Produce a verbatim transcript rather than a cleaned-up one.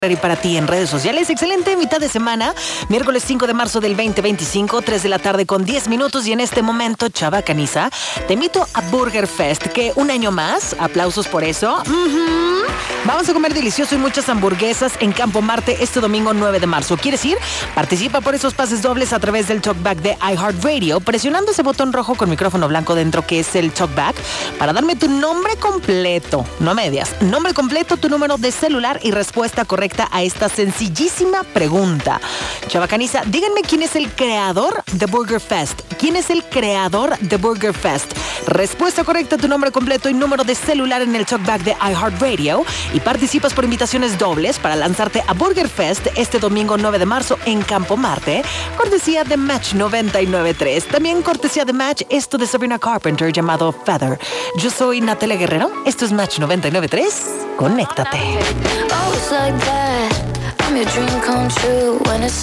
Y para ti en redes sociales, excelente mitad de semana, miércoles cinco de marzo del veinte veinticinco, tres de la tarde con diez minutos y en este momento, Chava Caniza, te invito a Burger Fest, que un año más, aplausos por eso, uh-huh. Vamos a comer delicioso y muchas hamburguesas en Campo Marte este domingo nueve de marzo. ¿Quieres ir? Participa por esos pases dobles a través del talkback de iHeartRadio, presionando ese botón rojo con micrófono blanco dentro que es el talkback, para darme tu nombre completo, no medias, nombre completo, tu número de celular y respuesta correcta a esta sencillísima pregunta. Chava Caniza, díganme quién es el creador de Burger Fest. ¿Quién es el creador de Burger Fest? Respuesta correcta, tu nombre completo y número de celular en el talkback de iHeartRadio y participas por invitaciones dobles para lanzarte a Burger Fest este domingo nueve de marzo en Campo Marte, cortesía de Match noventa y nueve punto tres. También cortesía de Match esto de Sabrina Carpenter llamado Feather. Yo soy Natalia Guerrero, esto es Match noventa y nueve punto tres. Conéctate.